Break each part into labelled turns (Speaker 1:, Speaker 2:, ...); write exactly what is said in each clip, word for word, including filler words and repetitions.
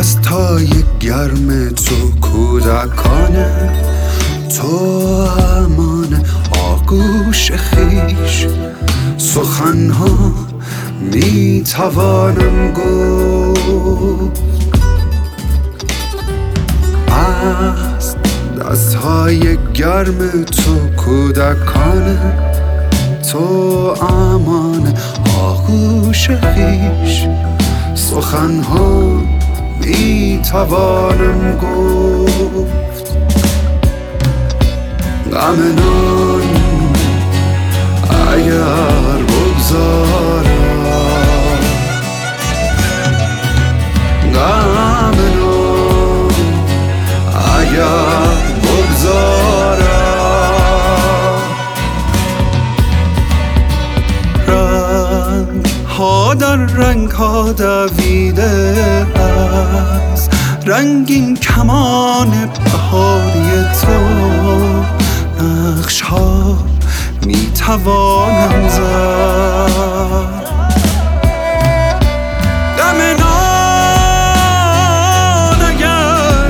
Speaker 1: دستای گرم تو کودکانه، تو امان آغوش خیش. سخنها می توانم گفت از دستهای گرم تو کودکانه، تو امان آغوش خیش. سخنها می توانم گفت غم نان اگر بگذارم، غم نان اگر بگذارم. رنگ ها در رنگ ها دویده است، رنگین کمان بهاری تو. نقش ها می توانم زد، غم نان اگر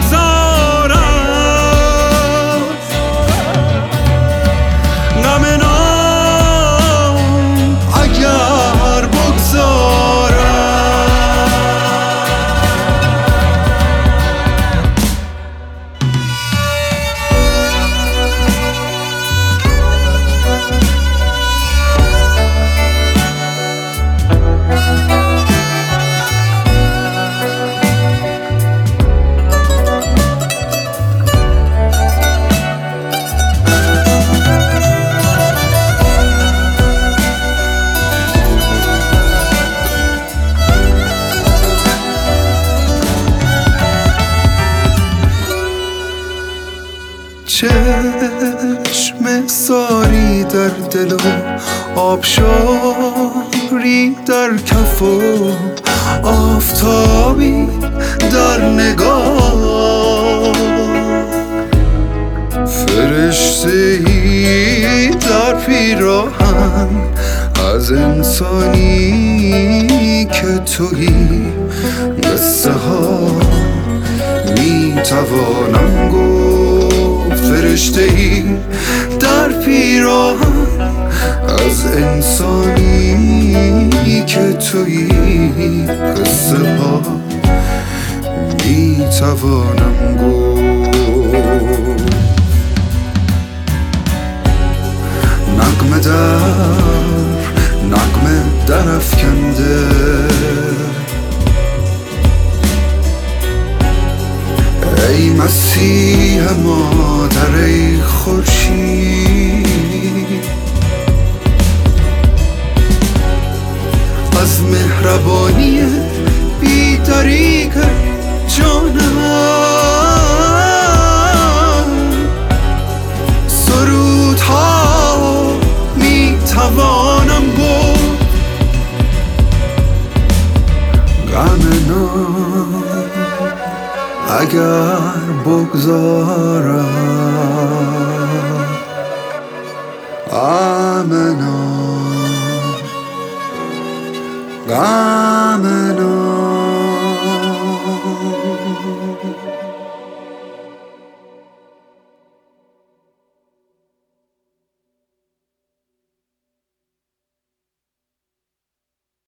Speaker 1: بگذارم، غم نان اگر بگذارم. چشم ساری در دل و آبشاری در کف و آفتابی در نگاه. فرشته‌ای در پیراهن از انسانی که تویی. قصه ها می توانم گفت، فرشته‌ای در پیراهن از انسانی که تویی. قصه ها می توانم گفت نغمه در نغمه در افکنده، ای مسیح مادر، ای خورشید. از مهربانی بی طریق جانم سرودها می توانم بود. غم نان اگر بگذارم، غم نان غم